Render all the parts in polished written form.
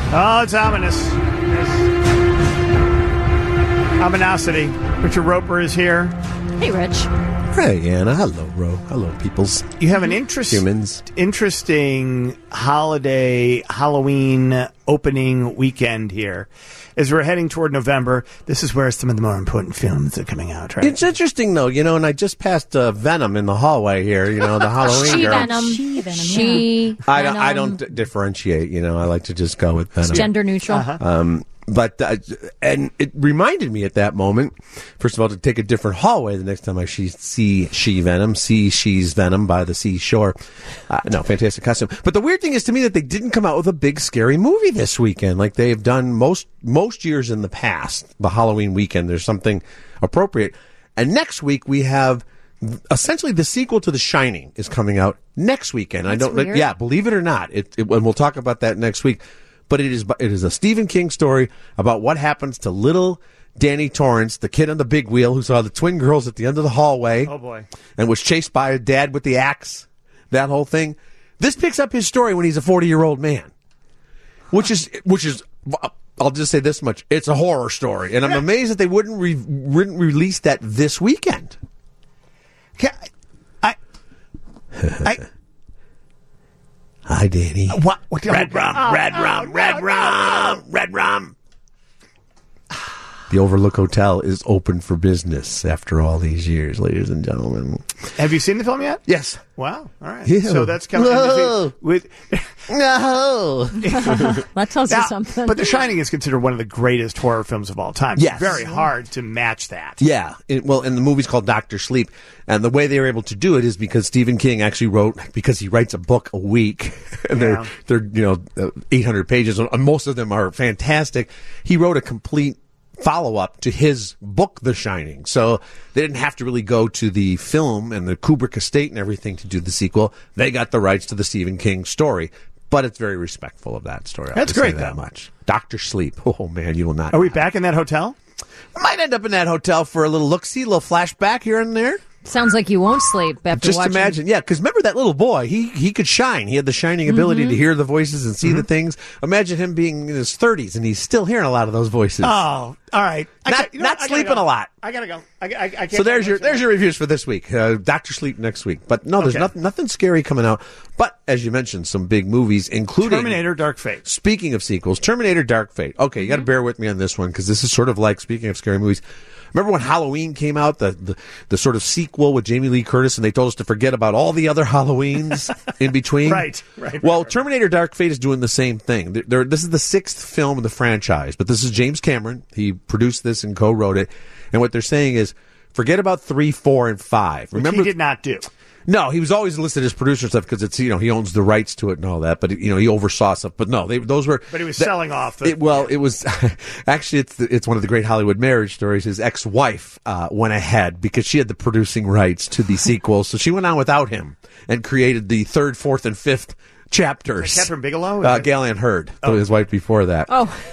Oh, it's ominous. Ominosity. Richard Roper is here. Hey, Rich. Hey, Anna. Hello, Ro. Hello, peoples. You have an interesting holiday, Halloween opening weekend here. As we're heading toward November, this is where some of the more important films are coming out, right? It's interesting, though, and I just passed Venom in the hallway here, the Halloween girl. She-Venom. I don't differentiate, I like to just go with Venom. It's gender neutral. But and it reminded me at that moment, first of all, to take a different hallway the next time I see She-Venom, She's Venom by the seashore. No, fantastic costume. But the weird thing is to me that they didn't come out with a big scary movie this weekend like they've done most years in the past. The Halloween weekend, there's something appropriate. And next week we have essentially the sequel to The Shining is coming out next weekend. That's weird. Yeah, believe it or not, and we'll talk about that next week. But it is a Stephen King story about what happens to little Danny Torrance, the kid on the big wheel who saw the twin girls at the end of the hallway. Oh, boy. And was chased by a dad with the axe. That whole thing. This picks up his story when he's a 40-year-old man. Which is, I'll just say this much. It's a horror story. And I'm amazed that they wouldn't release that this weekend. Hi, Danny. What? Red rum. The Overlook Hotel is open for business after all these years, ladies and gentlemen. Have you seen the film yet? Yes. Wow. All right. Yeah. So that's coming with. No. That tells you something. But The Shining is considered one of the greatest horror films of all time. Yes. It's very hard to match that. Yeah. And the movie's called Dr. Sleep. And the way they were able to do it is because Stephen King actually wrote, because he writes a book a week, and they're 800 pages, and most of them are fantastic. He wrote a complete follow-up to his book, The Shining. So they didn't have to really go to the film and the Kubrick estate and everything to do the sequel. They got the rights to the Stephen King story. But it's very respectful of that story. That's great, say that though. Much. Dr. Sleep. Oh, man, you will not. Are we back in that hotel? Might end up in that hotel for a little look-see, a little flashback here and there. Sounds like you won't sleep after Just watching. imagine, because remember that little boy, he could shine. He had the shining ability to hear the voices and see the things. Imagine him being in his 30s and he's still hearing a lot of those voices. Oh, all right. Not sleeping a lot. I gotta go. I can't. So there's your reviews for this week. Dr. Sleep next week. But no, there's nothing scary coming out. But as you mentioned, some big movies, including Terminator: Dark Fate. Speaking of sequels, Terminator: Dark Fate. Okay, you got to bear with me on this one because this is sort of like, speaking of scary movies, remember when Halloween came out, the sort of sequel with Jamie Lee Curtis, and they told us to forget about all the other Halloweens in between? Right. Well, Terminator: Dark Fate is doing the same thing. This is the 6th film in the franchise, but this is James Cameron. He produced this and co-wrote it. And what they're saying is, forget about 3, 4, and 5. Remember, he did not do. No, he was always listed as producer stuff because it's, he owns the rights to it and all that. But he oversaw stuff. But no, those were. But he was selling off. It was actually it's one of the great Hollywood marriage stories. His ex-wife went ahead because she had the producing rights to the sequel, so she went on without him and created the 3rd, 4th, and 5th chapters. Catherine Bigelow? Gallion Hurd, his wife before that.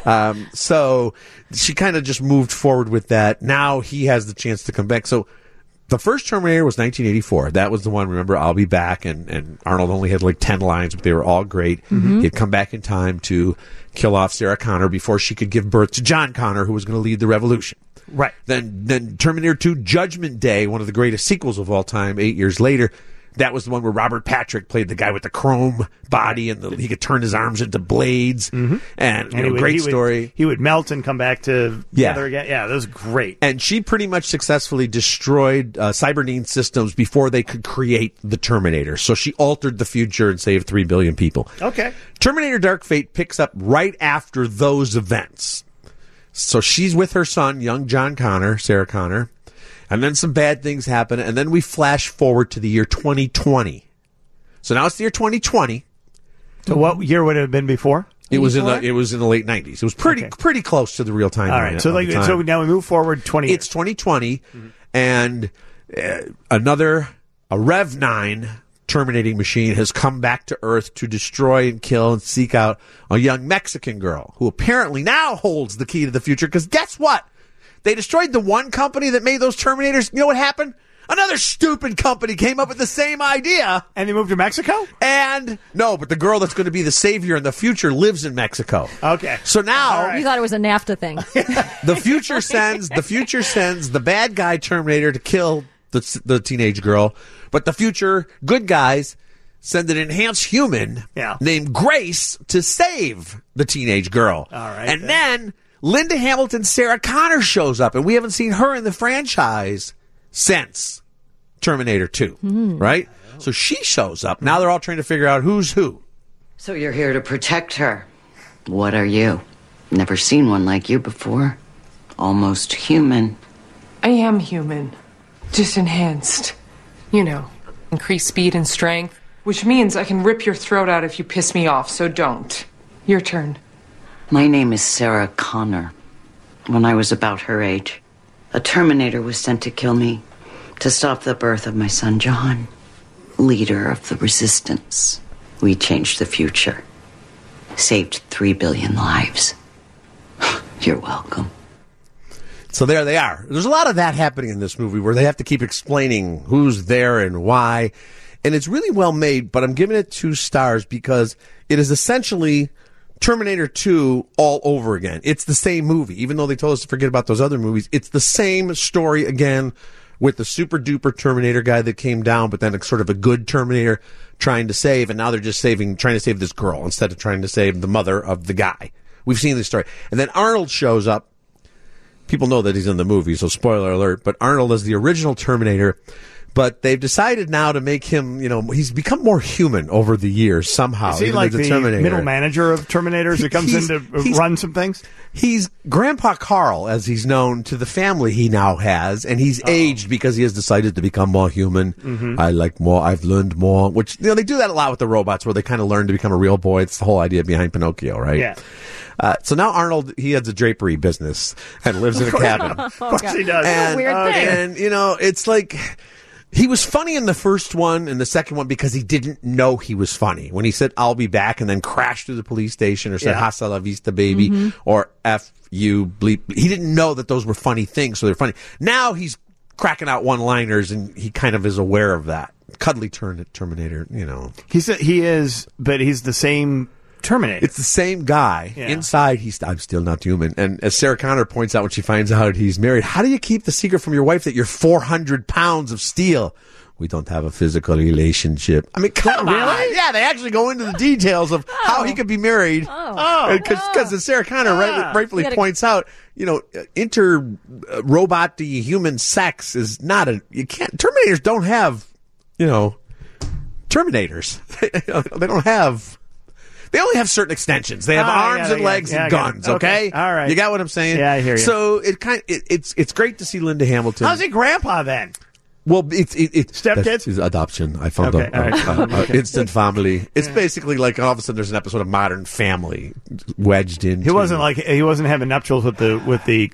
So she kind of just moved forward with that. Now he has the chance to come back. So the first Terminator was 1984. That was the one, remember, I'll be back. And Arnold only had like 10 lines, but they were all great. He had come back in time to kill off Sarah Connor before she could give birth to John Connor, who was going to lead the revolution. Right. Then Terminator 2 Judgment Day, one of the greatest sequels of all time, 8 years later. That was the one where Robert Patrick played the guy with the chrome body and he could turn his arms into blades. And great story. He would melt and come back together again. Yeah, that was great. And she pretty much successfully destroyed Cybernine systems before they could create the Terminator. So she altered the future and saved 3 billion people. Okay. Terminator Dark Fate picks up right after those events. So she's with her son, young John Connor, Sarah Connor. And then some bad things happen, and then we flash forward to the year 2020. So now it's the year 2020. So what year would it have been before? It was in the late 90s. It was pretty close to the real time. All right. So now we move forward 20 years. It's 2020, and a Rev 9 terminating machine has come back to Earth to destroy and kill and seek out a young Mexican girl who apparently now holds the key to the future. Because guess what? They destroyed the one company that made those Terminators. You know what happened? Another stupid company came up with the same idea. And they moved to Mexico? And no, but the girl that's going to be the savior in the future lives in Mexico. Okay. So now You thought it was a NAFTA thing. the future sends the bad guy Terminator to kill the teenage girl, but the future good guys send an enhanced human named Grace to save the teenage girl. All right. And then Linda Hamilton, Sarah Connor shows up, and we haven't seen her in the franchise since Terminator 2, right? So she shows up. Now they're all trying to figure out who's who. So you're here to protect her. What are you? Never seen one like you before. Almost human. I am human. Just enhanced. You know, increased speed and strength. Which means I can rip your throat out if you piss me off, so don't. Your turn. My name is Sarah Connor. When I was about her age, a Terminator was sent to kill me, to stop the birth of my son John, leader of the Resistance. We changed the future. Saved 3 billion lives. You're welcome. So there they are. There's a lot of that happening in this movie where they have to keep explaining who's there and why. And it's really well made, but I'm giving it 2 stars because it is essentially Terminator 2 all over again. It's the same movie. Even though they told us to forget about those other movies, it's the same story again with the super duper Terminator guy that came down, but then it's sort of a good Terminator trying to save, and now they're just trying to save this girl instead of trying to save the mother of the guy. We've seen this story. And then Arnold shows up. People know that he's in the movie, so spoiler alert, but Arnold is the original Terminator. But they've decided now to make him, he's become more human over the years somehow. Is he like the middle manager of Terminators that comes in to run some things? He's Grandpa Carl, as he's known to the family he now has, and he's aged because he has decided to become more human. Mm-hmm. I like more, I've learned more, which, they do that a lot with the robots where they kind of learn to become a real boy. It's the whole idea behind Pinocchio, right? Yeah. So now Arnold, he has a drapery business and lives in a cabin. Of course he does. It's a weird thing. And, it's like... He was funny in the first one and the second one because he didn't know he was funny. When he said, I'll be back, and then crashed through the police station or said, hasta la vista, baby, or F you, bleep. He didn't know that those were funny things, so they're funny. Now he's cracking out one-liners, and he kind of is aware of that. Cuddly Terminator, He is, but he's the same Terminator. It's the same guy. Yeah. Inside, I'm still not human. And as Sarah Connor points out when she finds out he's married, how do you keep the secret from your wife that you're 400 pounds of steel? We don't have a physical relationship. I mean, come on. Really? Yeah, they actually go into the details of how he could be married. Because as Sarah Connor rightfully points out, robot to human sex is not Terminators don't have, Terminators. They don't have... They only have certain extensions. They have arms and legs and guns. Okay, all right. You got what I'm saying? Yeah, I hear you. So it's great to see Linda Hamilton. How's he grandpa then? Well, it's stepkids. His adoption. I found instant family. It's basically like all of a sudden there's an episode of Modern Family wedged in. He wasn't having nuptials with the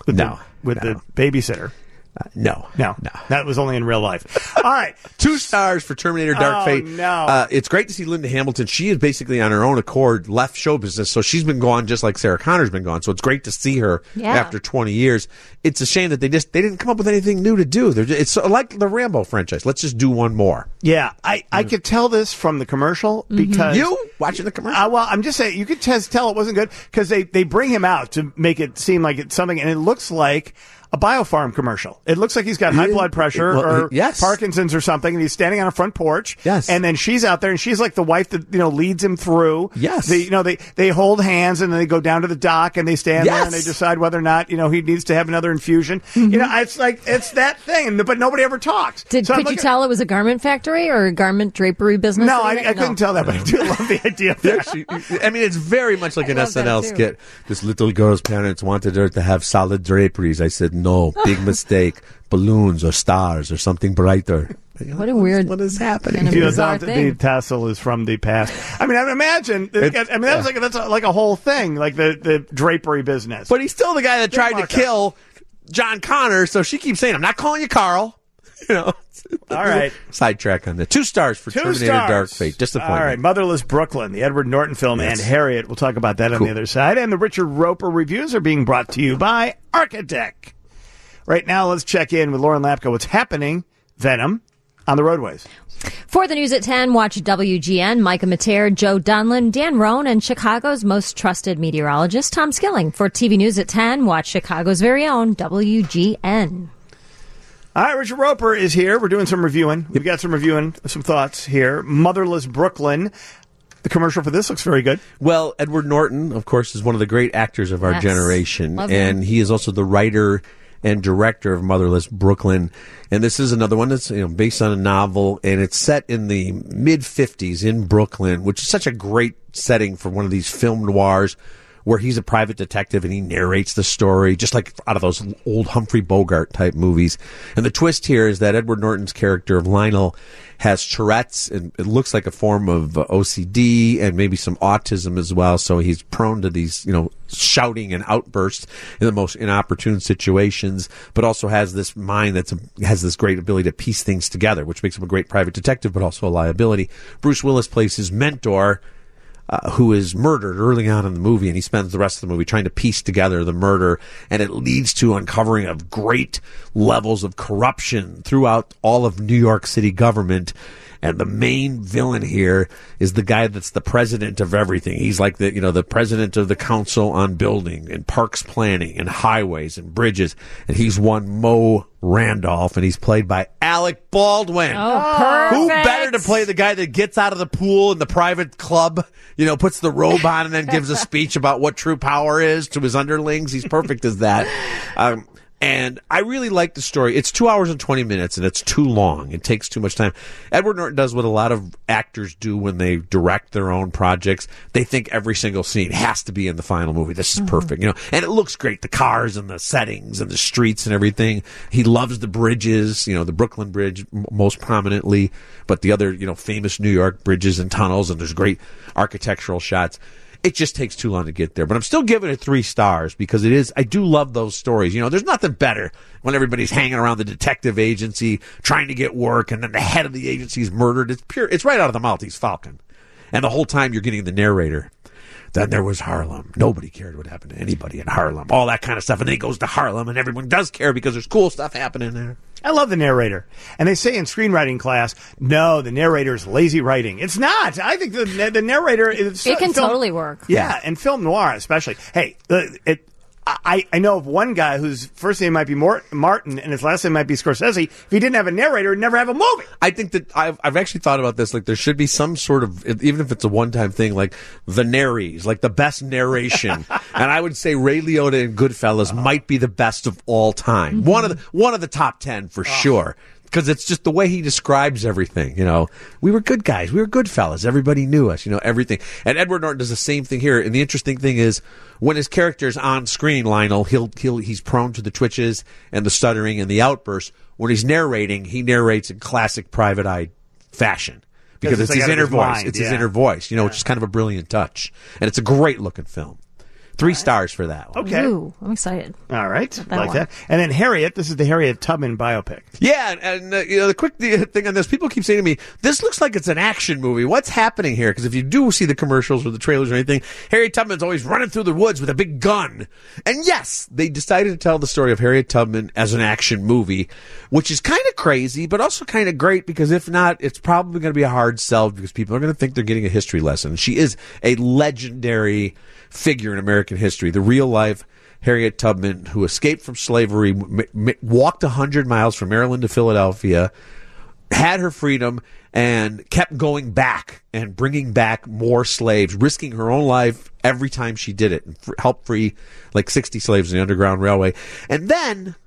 babysitter. No. That was only in real life. All right. 2 stars for Terminator Dark Fate. No. It's great to see Linda Hamilton. She is basically on her own accord left show business, so she's been gone just like Sarah Connor's been gone. So it's great to see her after 20 years. It's a shame that they didn't come up with anything new to do. It's like the Rambo franchise. Let's just do one more. Yeah. I could tell this from the commercial because... You? Watching the commercial? Well, I'm just saying, you could tell it wasn't good because they bring him out to make it seem like it's something, and it looks like a BioPharm commercial. It looks like he's got high blood pressure or Parkinson's or something, and he's standing on a front porch. Yes. And then she's out there, and she's like the wife that leads him through. Yes. They hold hands, and then they go down to the dock, and they stand there, and they decide whether or not he needs to have another infusion. It's like it's that thing, but nobody ever talks. Could you tell it was a garment factory or a garment drapery business? No, I couldn't tell that, but I do love the idea of that. I mean, it's very much like an SNL skit. This little girl's parents wanted her to have solid draperies. I said, no, big mistake. Balloons or stars or something brighter. What a weird... What is happening? The tassel is from the past. I mean, I imagine... that's like a whole thing, like the drapery business. But he's still the guy that tried to kill John Connor, so she keeps saying, I'm not calling you Carl. All right. Sidetrack on that. 2 stars for Terminator Dark Fate. Disappointment. All right. Motherless Brooklyn, the Edward Norton film, and Harriet. We'll talk about that on the other side. And the Richard Roper reviews are being brought to you by Architect. Right now, let's check in with Lauren Lapka. What's happening Venom on the roadways. For the news at 10, watch WGN, Micah Mater, Joe Dunlin, Dan Roan, and Chicago's most trusted meteorologist, Tom Skilling. For TV News at 10, watch Chicago's very own WGN. All right, Richard Roper is here. We're doing some reviewing. We've got some reviewing, some thoughts here. Motherless Brooklyn. The commercial for this looks very good. Well, Edward Norton, of course, is one of the great actors of our generation. Love him. And he is also the writer and director of Motherless Brooklyn. And this is another one that's based on a novel, and it's set in the mid-50s in Brooklyn, which is such a great setting for one of these film noirs where he's a private detective and he narrates the story, just like out of those old Humphrey Bogart type movies. And the twist here is that Edward Norton's character of Lionel has Tourette's, and it looks like a form of OCD and maybe some autism as well. So he's prone to these, shouting and outbursts in the most inopportune situations, but also has this mind has this great ability to piece things together, which makes him a great private detective, but also a liability. Bruce Willis plays his mentor, who is murdered early on in the movie, and he spends the rest of the movie trying to piece together the murder, and it leads to uncovering of great levels of corruption throughout all of New York City government. And the main villain here is the guy that's the president of everything. He's like the president of the council on building and parks planning and highways and bridges. And he's one Mo Randolph, and he's played by Alec Baldwin. Oh, perfect. Who better to play the guy that gets out of the pool in the private club, puts the robe on and then gives a speech about what true power is to his underlings? He's perfect as that. And I really like the story. It's 2 hours and 20 minutes, and it's too long. It takes too much time. Edward Norton does what a lot of actors do when they direct their own projects. They think every single scene has to be in the final movie. This is perfect, and it looks great. The cars and the settings and the streets and everything. He loves the bridges, the Brooklyn Bridge most prominently, but the other, famous New York bridges and tunnels, and there's great architectural shots. It just takes too long to get there. But I'm still giving it 3 stars because I do love those stories. There's nothing better when everybody's hanging around the detective agency trying to get work, and then the head of the agency is murdered. It's right out of the Maltese Falcon. And the whole time you're getting the narrator. Then there was Harlem. Nobody cared what happened to anybody in Harlem. All that kind of stuff. And then he goes to Harlem, and everyone does care because there's cool stuff happening there. I love the narrator. And they say in screenwriting class, no, the narrator's lazy writing. It's not. I think the narrator is... It can totally work. Yeah, and film noir especially. Hey, I know of one guy whose first name might be Martin and his last name might be Scorsese. If he didn't have a narrator, he'd never have a movie. I think that I've actually thought about this. Like, there should be some sort of, even if it's a one-time thing, like the Naries, like the best narration. And I would say Ray Liotta in Goodfellas might be the best of all time. Mm-hmm. One of the top 10 for sure. Because it's just the way he describes everything, We were good guys. We were good fellas. Everybody knew us, everything. And Edward Norton does the same thing here. And the interesting thing is, when his character's on screen, Lionel, he's prone to the twitches and the stuttering and the outbursts. When he's narrating, he narrates in classic Private Eye fashion. Because it's his inner voice. It's his inner voice, which is kind of a brilliant touch. And it's a great looking film. 3 stars for that one. Okay. Ooh, I'm excited. All right. Like that. And then Harriet, this is the Harriet Tubman biopic. Yeah, and the quick thing on this, people keep saying to me, this looks like it's an action movie. What's happening here? Because if you do see the commercials or the trailers or anything, Harriet Tubman's always running through the woods with a big gun. And yes, they decided to tell the story of Harriet Tubman as an action movie, which is kind of crazy, but also kind of great, because if not, it's probably going to be a hard sell because people are going to think they're getting a history lesson. She is a legendary figure in American history, the real life Harriet Tubman, who escaped from slavery, walked 100 miles from Maryland to Philadelphia, had her freedom, and kept going back and bringing back more slaves, risking her own life every time she did it, and helped free like 60 slaves in the Underground Railway, and then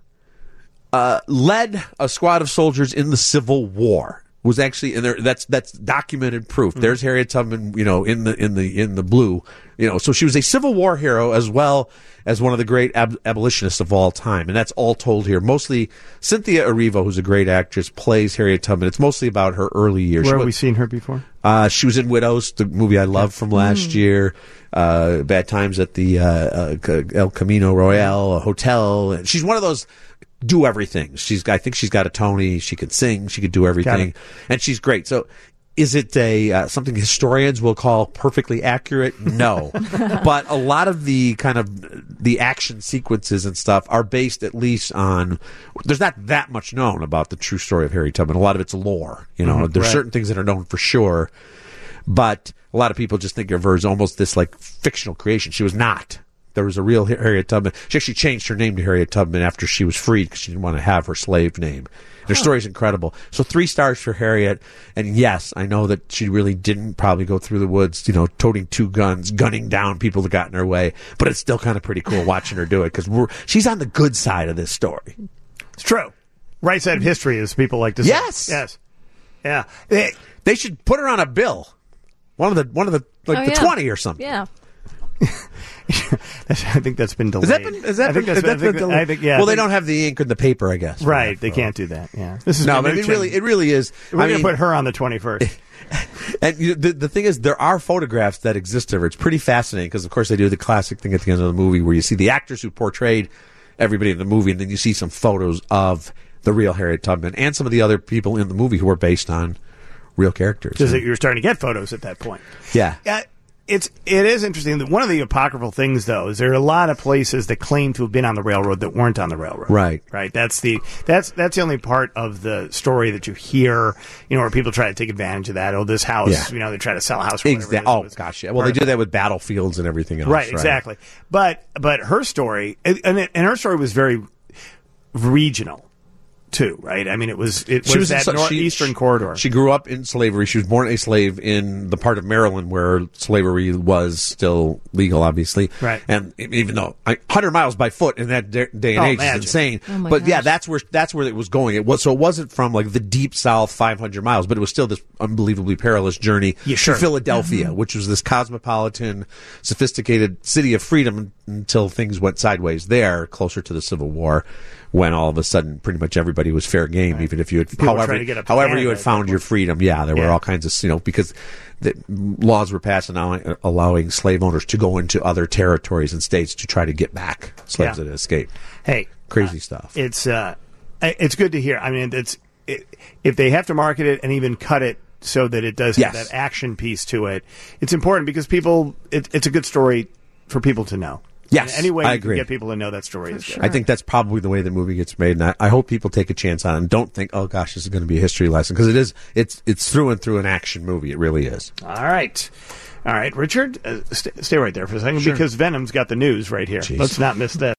led a squad of soldiers in the Civil War. Was actually in there. That's documented proof. Mm-hmm. There's Harriet Tubman, in the blue, So she was a Civil War hero as well as one of the great abolitionists of all time, and that's all told here. Mostly Cynthia Erivo, who's a great actress, plays Harriet Tubman. It's mostly about her early years. Where have we seen her before? She was in Widows, the movie I love from last year. Bad Times at the El Camino Royale Hotel. And she's one of those do everything. I think she's got a Tony. She could sing. She could do everything. And she's great. So Is it something historians will call perfectly accurate? No. But a lot of the kind of the action sequences and stuff are based at least on, there's not that much known about the true story of Harriet Tubman. A lot of it's lore. There's certain things that are known for sure, but a lot of people just think of her as almost this like fictional creation. She was not. There was a real Harriet Tubman. She actually changed her name to Harriet Tubman after she was freed because she didn't want to have her slave name. Her story is incredible. So 3 stars for Harriet. And yes, I know that she really didn't probably go through the woods, toting 2 guns, gunning down people that got in her way. But it's still kind of pretty cool watching her do it because she's on the good side of this story. It's true. Right side of history, as people like to say. Yes. Yeah. They should put her on a bill. One of the the 20 or something. Yeah. I think that's been delayed. Has that been delayed? I think, yeah. Well, they don't have the ink and the paper, I guess. Right. They can't do that. Yeah. This is but it really is. We're going to put her on the 21st. And the thing is, there are photographs that exist of her. It's pretty fascinating because, of course, they do the classic thing at the end of the movie where you see the actors who portrayed everybody in the movie, and then you see some photos of the real Harriet Tubman and some of the other people in the movie who are based on real characters. Because you're starting to get photos at that point. Yeah. It is interesting that one of the apocryphal things, though, is there are a lot of places that claim to have been on the railroad that weren't on the railroad. Right. That's the only part of the story that you hear, where people try to take advantage of that. Oh, this house, they try to sell a house. Oh gosh, yeah. Well, they do that with battlefields and everything else. Right. Exactly. But her story, and her story was very regional. Too, right? I mean, it was that northeastern corridor. She grew up in slavery. She was born a slave in the part of Maryland where slavery was still legal, obviously. Right. And even though 100 miles by foot in that day and age is insane. Oh my but gosh. yeah, that's where it was going. It wasn't from like the deep south 500 miles, but it was still this unbelievably perilous journey to Philadelphia, which was this cosmopolitan, sophisticated city of freedom until things went sideways there, closer to the Civil War, when all of a sudden pretty much everybody was fair game, right. Even if you had, however you had found your freedom. Yeah, there were all kinds of, because the laws were passed allowing slave owners to go into other territories and states to try to get back slaves that had escaped. Hey, crazy stuff. It's good to hear. I mean, if they have to market it and even cut it so that it does have that action piece to it, it's important because it's a good story for people to know. Yes, any way I you agree. can get people to know that story is good. I think that's probably the way the movie gets made, and I hope people take a chance on it and don't think, oh gosh, this is going to be a history lesson, because it is. It's through and through an action movie. It really is. All right, Richard, stay right there for a second because Venom's got the news right here. Jeez. Let's not miss that.